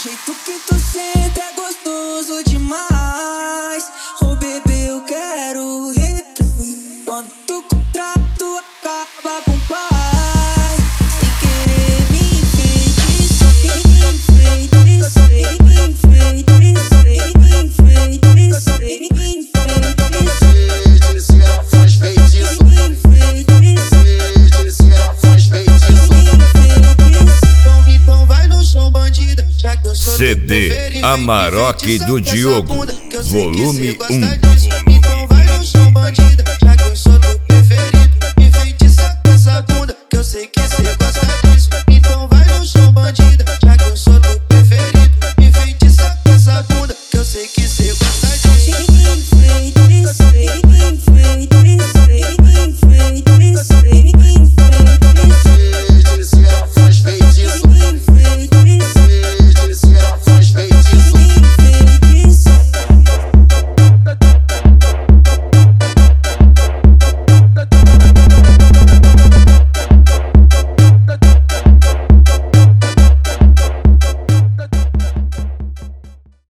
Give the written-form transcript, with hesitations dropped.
jeito que tu senta é gostoso demais. Oh bebê, eu quero replay. Quando tu contrato acaba com paz. Sem querer me enfeitiçar. CD Amarok do Diogo, volume 1.